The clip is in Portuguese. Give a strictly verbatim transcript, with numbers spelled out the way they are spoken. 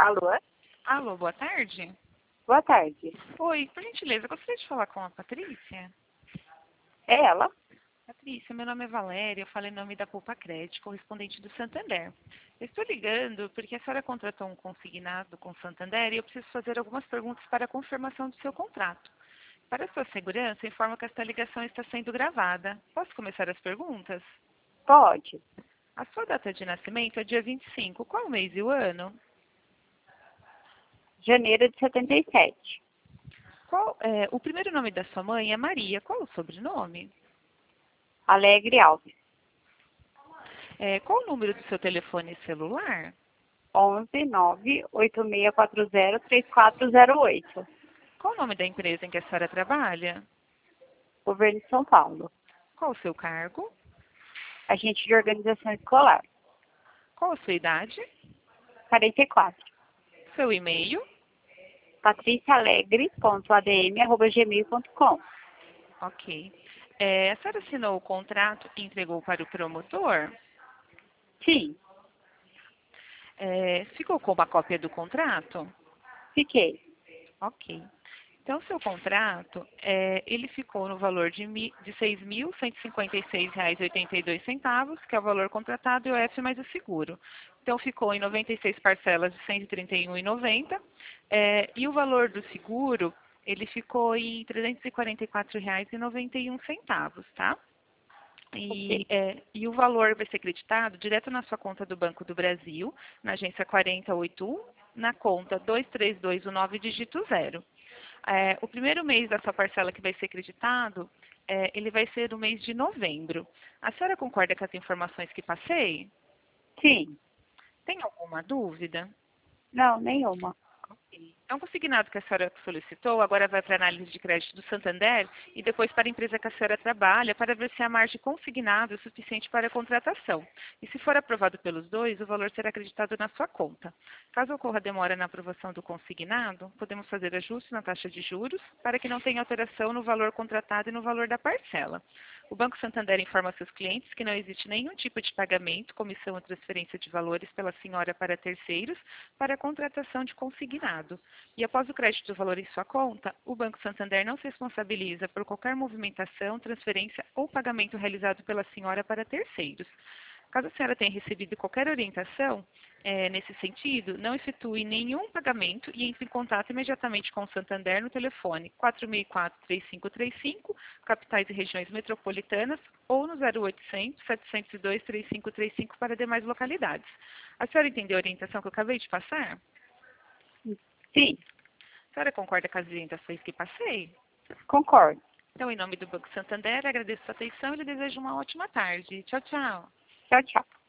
Alô? Alô, boa tarde. Boa tarde. Oi, por gentileza, eu gostaria de falar com a Patrícia. É ela? Patrícia, meu nome é Valéria, eu falo em nome da Poupa Crédito, correspondente do Santander. Eu estou ligando porque a senhora contratou um consignado com o Santander e eu preciso fazer algumas perguntas para a confirmação do seu contrato. Para sua segurança, informo que esta ligação está sendo gravada. Posso começar as perguntas? Pode. A sua data de nascimento é dia vinte e cinco. Qual o mês e o ano? Janeiro de setenta e sete. Qual, é, o primeiro nome da sua mãe é Maria. Qual o sobrenome? Alegre Alves. É, qual o número do seu telefone celular? onze nove oito seis quatro zero três quatro zero oito. Qual o nome da empresa em que a senhora trabalha? Governo de São Paulo. Qual o seu cargo? Agente de organização escolar. Qual a sua idade? quarenta e quatro. Seu e-mail? patriciaalegre ponto a d m arroba gmail ponto com. Ok. É, a senhora assinou o contrato e entregou para o promotor? Sim, É, ficou com uma cópia do contrato? fiquei. Ok. Então, seu contrato, é, ele ficou no valor de, mi- de seis mil cento e cinquenta e seis reais e oitenta e dois centavos, que é o valor contratado, e o F mais o seguro. Então, ficou em noventa e seis parcelas de cento e trinta e um reais e noventa centavos, é, e o valor do seguro, ele ficou em trezentos e quarenta e quatro reais e noventa e um centavos, tá? E, Ok. é, e o valor vai ser creditado direto na sua conta do Banco do Brasil, na agência quatro oito um, na conta dois três dois nove dígito zero. É, o primeiro mês da sua parcela que vai ser creditado, é, ele vai ser o mês de novembro. A senhora concorda com as informações que passei? Sim. Tem alguma dúvida? Não, nenhuma. É um consignado que a senhora solicitou, agora vai para a análise de crédito do Santander e depois para a empresa que a senhora trabalha para ver se a margem consignada é suficiente para a contratação. E se for aprovado pelos dois, o valor será acreditado na sua conta. Caso ocorra demora na aprovação do consignado, podemos fazer ajuste na taxa de juros para que não tenha alteração no valor contratado e no valor da parcela. O Banco Santander informa seus clientes que não existe nenhum tipo de pagamento, comissão ou transferência de valores pela senhora para terceiros para a contratação de consignado. E após o crédito do valor em sua conta, o Banco Santander não se responsabiliza por qualquer movimentação, transferência ou pagamento realizado pela senhora para terceiros. Caso a senhora tenha recebido qualquer orientação eh, nesse sentido, não efetue nenhum pagamento e entre em contato imediatamente com o Santander no telefone quatro seis quatro, três cinco três cinco, capitais e regiões metropolitanas, ou no zero oitocentos, setecentos e dois, trinta e cinco trinta e cinco para demais localidades. A senhora entendeu a orientação que eu acabei de passar? Sim, A senhora concorda com as orientações que passei? concordo. Então, em nome do Banco Santander, agradeço a sua atenção e lhe desejo uma ótima tarde. Tchau, tchau. Tchau, tchau.